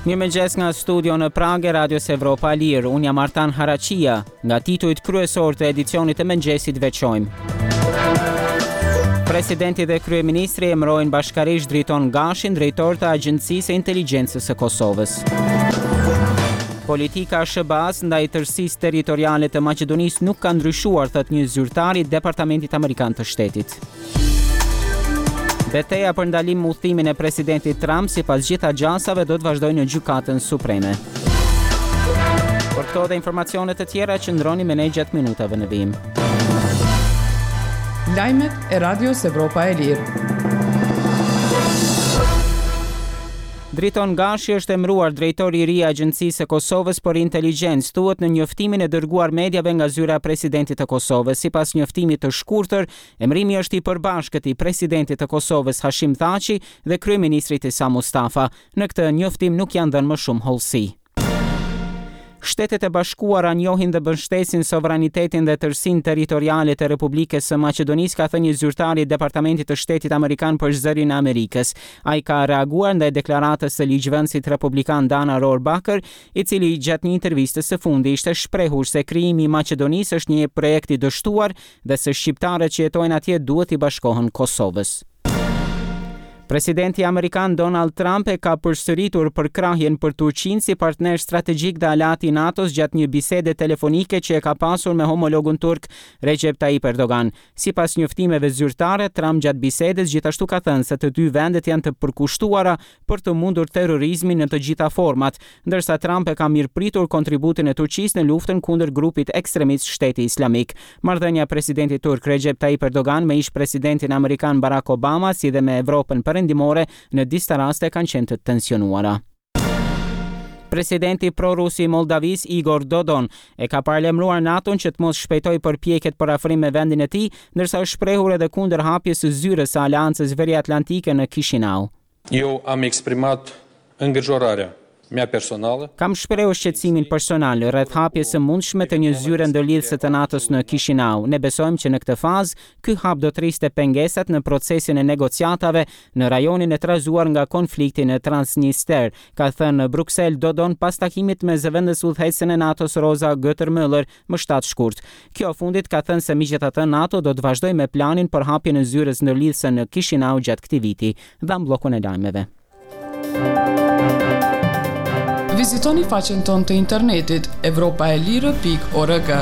Mirëmëngjes nga studio në Prag e Radios Evropa Lirë. Unë jam Artan Haraqia. Nga titujt kryesor të edicionit të mëngjesit veçojmë. Presidenti dhe kryeministri emërojnë bashkërisht Driton Gashin, drejtor të Agjencisë së Inteligjencës së Kosovës. Politika SBA-s ndaj tërësisë territoriale të Maqedonisë nuk ka ndryshuar, thot një zyrtar i Departamentit Amerikan të Shtetit. Betejë për ndalim udhëtimin e presidentit Trump sipas gjitha gjasave do të vazhdojë në gjykatën supreme. Për këto dhe informacione të tjera qëndroni me ne gjatë minutave në vijim. Lajmet e Radios Evropa e Lirë. Driton Gashi është emëruar drejtori i ri i Agjencisë së Kosovës për Inteligjencë, thuhet në njoftimin e dërguar mediave nga zyra e presidentit të Kosovës. Sipas njoftimit të shkurtër, emërimi është i përbashkët i presidentit të Kosovës Hashim Thaçi dhe kryeministrit Isa Mustafa. Në këtë njoftim nuk janë dhënë më shumë hollësi. Shtetet e Bashkuara njohin dhe mbështesin sovranitetin dhe tërësinë territoriale të Republikës së Maqedonisë, ka thënë një zyrtar i Departamentit të Shtetit Amerikan për zërin e Amerikës. Ai ka reaguar ndaj deklaratës së ligjvënësit republikan Dana Rohrabacher, i cili gjatë një interviste së fundi ishte shprehur se krijimi i Maqedonisë është një projekt i dështuar dhe se shqiptarët që jetojnë atje duhet i bashkohen Kosovës. Presidenti Amerikan Donald Trump e ka përsëritur përkrahjen për Turqinë si partner strategjik dhe aleat i NATO-s gjatë një bisede telefonike që e ka pasur me homologun turk Recep Tayyip Erdogan. Sipas njoftimeve zyrtare, Trump gjatë bisedës gjithashtu ka thënë se të dy vendet janë të përkushtuara për të mundur terrorizmin në të gjitha format, ndërsa Trump e ka mirëpritur kontributin e Turqisë në luftën kundër grupit ekstremist Shteti Islamik. Marrëdhënia e presidentit turk Recep Tayyip Erdogan me ish-presidentin amerikan Barack Obama si dhe me Evropën perëndimore në disa raste kanë qenë të tensionuara. Presidenti prorus i Moldavis Igor Dodon e ka paralajmëruar NATO-n që të mos shpejtojë përpjekjet për afrim me vendin e tij, ndërsa është shprehur edhe kundër hapjes së zyrës së Aleancës Veriatlantike në Kishinau. Eu am exprimat îngrijorarea mea personală. Kam shprehur shqetësimin personal rreth hapjes së mundshme të një zyre ndërlidhëse të NATO-s në Kishinau. Ne besojmë që në këtë fazë ky hap do të rriste pengesat në procesin e negociatave në rajonin e trazuar nga konflikti në Transnistër, ka thënë në Bruksel Dodon pas takimit me zëvendës udhëheqësen e NATO-s Rosa Göttermüller më 7 shkurt. Kjo fundit ka thënë se megjithatë NATO do të vazhdojë me planin për hapjen e zyrës ndërlidhëse në Kishinau gjatë këtij viti. Dham bllokun e lajmeve. Vizitoni faqen tonë të internetit evropaelire.org.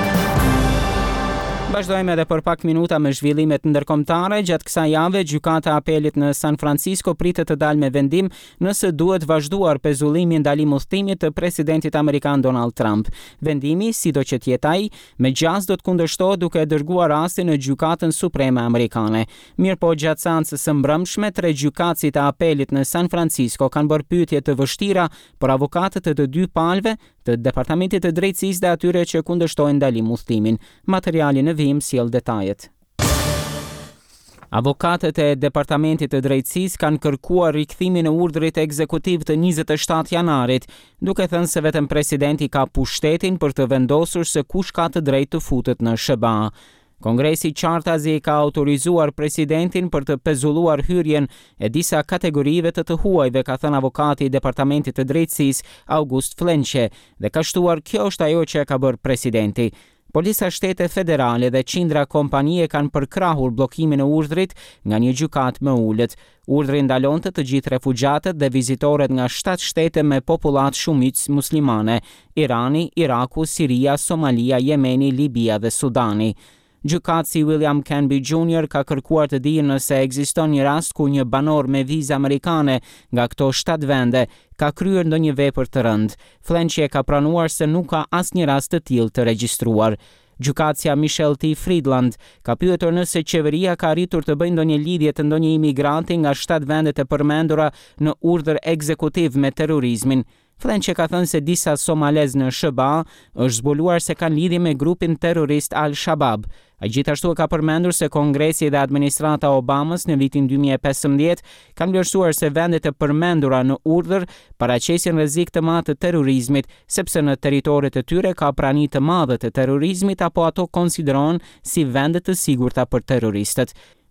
Vazhdojmë edhe për pak minuta me zhvillimet ndërkombëtare. Gjatë kësaj jave, gjykata e apelit në San Francisco pritet të dalë me vendim nëse duhet vazhduar pezullimi ndalim udhëtimit të presidentit amerikan Donald Trump. Vendimi, sido që të jetë ai, megjithëse do të kundërshtohet duke dërguar rastin në gjykatën supreme amerikane. Mirëpo gjatë seancës së mbrëmshme, 3 gjykatësit e apelit në San Francisco kanë bërë pyetje të vështira për avokatët e të dy palëve të Departamentit të Drejtësisë dhe atyre që kundërshtojnë ndalim udhëtimin. Materiali në vijim sjell detajet. Avokatët e Departamentit të Drejtësisë kanë kërkuar rikthimin e urdhrit ekzekutiv të 27 janarit, duke thënë se vetëm presidenti ka pushtetin për të vendosur se kush ka të drejtë të futet në SBA. Kongresi qartazi ka autorizuar presidentin për të pezulluar hyrjen e disa kategorive të huajve, ka thënë avokati i Departamentit të Drejtësisë August Flenche, dhe ka shtuar kjo është ajo që ka bërë presidenti. Polisa shtete federale dhe qindra kompanie kanë përkrahur bllokimin e urdhrit nga një gjykatë më ulët. Urdhri ndalonte të gjithë refugjatët dhe vizitorët nga 7 shtete me popullat shumicë muslimane: Irani, Iraku, Siria, Somalia, Jemeni, Libia dhe Sudani. Gjykatësi William Canby Jr. ka kërkuar të dijë nëse ekziston një rast ku një banor me vizë amerikane nga këto 7 vende ka kryer ndonjë vepër të rëndë. Flenche ka pranuar se nuk ka asnjë rast të tillë të regjistruar. Gjykatësia Michelle T. Friedland ka pyetur nëse qeveria ka arritur të bëjë ndonjë lidhje të ndonjë imigranti nga 7 vendet e përmendura në urdhër ekzekutiv me terrorizmin. Flenche ka thënë se disa somalez në SBA është zbuluar se kanë lidhje me grupin terrorist Al-Shabaab. Ai gjithashtu ka përmendur se Kongresi dhe administrata Obamas në vitin 2015 kanë vlerësuar se vendet e përmendura në urdhër paraqesin rrezik të madh të terrorizmit, sepse në territoret e tyre ka prani të madhe të terrorizmit apo ato konsiderohen si vende të sigurta për terroristët.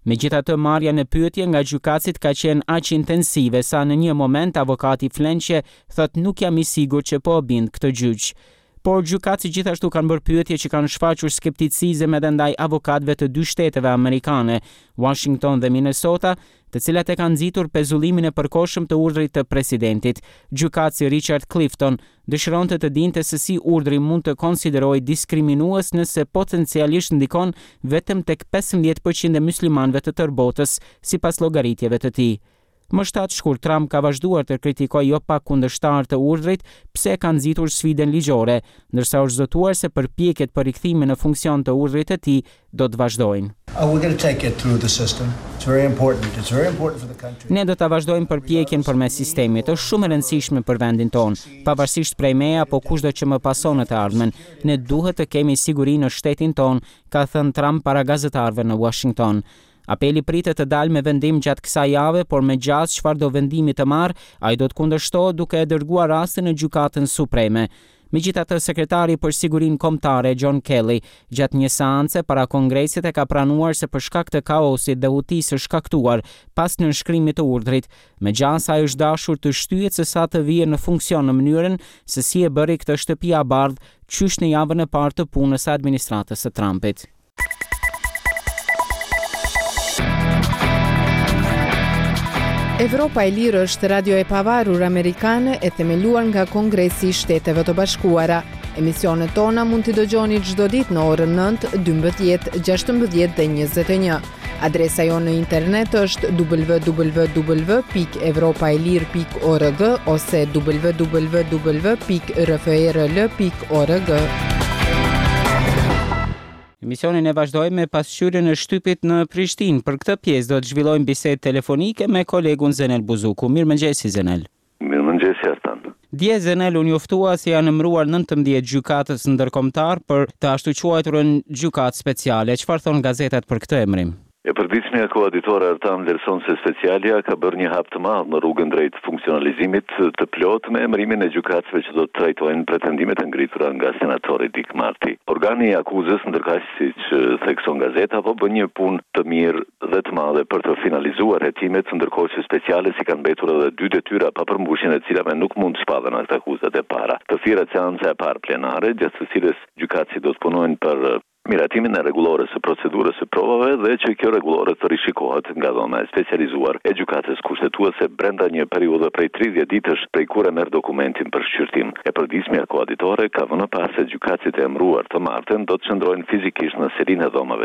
Megjithatë, marrja në pyetje nga gjykatësit ka qenë aq intensive sa në një moment avokati Flenqe thot nuk jam i sigurt që po bind këtë gjyq. Por gjykatësit gjithashtu kanë bërë pyetje që kanë shfaqur skepticizëm edhe ndaj avokatëve të dy shteteve amerikane, Washington dhe Minnesota, të cilat e kanë nxitur pezullimin e përkohshëm të urdhrit të presidentit. Gjykatësi Richard Clifton dëshironte të dinte se si urdhri mund të konsiderohej diskriminues nëse potencialisht ndikon vetëm tek 15% e muslimanëve të tërë botës, sipas llogaritjeve të tij. Më shtatë Trump ka vazhduar të kritikojë jo pak kundërshtar të urdhrit pse ka nxitur sfidën ligjore, ndërsa është zotuar se përpjekjet për rikthimin në funksion të urdhrit të tij do të vazhdojnë. Ne do ta vazhdojmë përpjekjen përmes sistemit, është shumë e rëndësishme për vendin tonë, pavarësisht prej meja apo kushdo që më pason në të ardhmen. Ne duhet të kemi siguri në shtetin tonë, ka thënë Trump para gazetarëve në Washington. Apeli pritet të dalë me vendim gjatë kësaj jave, por me gjatë çfarë do vendimi të marrë, ai do të kundërshtohet duke e dërguar rastin në Gjykatën Supreme. Megjithatë, sekretari për sigurinë kombëtare John Kelly gjatë një seance para Kongresit e ka pranuar se për shkak të kaosit dhe hutisë së shkaktuar pas nënshkrimit të urdhrit, megjithëse ai është dashur të shtyhet se sa të vijë në funksion në mënyrën se si e bëri këtë shtëpi e bardhë qysh në javën e parë të punës së administratës së Trumpit. Evropa e Lirë është radio e pavarur amerikane e themeluar nga Kongresi i Shteteve të Bashkuara. Emisionet tona mund t'i dëgjoni çdo ditë në orën 9, 12, 16 dhe 21. Adresa jonë në internet është www.evropaelir.org ose www.rfrl.org. Emisionin e vazhdojmë me pasqyrjen e shtypit në Prishtinë. Për këtë pjesë do të zhvillojmë bisedë telefonike me kolegun Zenel Buzuku. Mirëmëngjes Zenel. Mirëmëngjes Ertan. Dje Zenel u njoftua se janë emëruar 19 gjykatës ndërkombëtar për të ashtu quajturën gjykatë speciale. Çfarë thon gazetat për këtë emërim? E përditshmja koaditore Ertan vlerëson se specialja ka bërë një hap të madh në rrugën drejt funksionalizimit të plotë me emërimin e gjykatësve që do të trajtojnë pretendimet e ngritura nga senatori Dick Marty. Organi i akuzës, ndërkaq siç thekson gazeta, po bën një punë të mirë dhe të madhe për të finalizuar hetimet, ndërkohë që speciale si kanë mbetur edhe 2 detyra pa përmbushjen e cilave nuk mund të shpallen akta akuzat e para. Të thirrët seanca e parë plenare, gjatë së cilës gjykatësit do të punojnë për miratimin e rregullore së procedurës së provave dhe që kjo rregullore të rishikohet nga dhoma e specializuar e gjykatës kushtetuese brenda një periudhe prej 30 ditësh prej kur e merr dokumentin për shqyrtim. E përditshmja koaditore ka vënë pas se gjykatësit e emëruar të martën do të qëndrojnë fizikisht në selinë e dhomave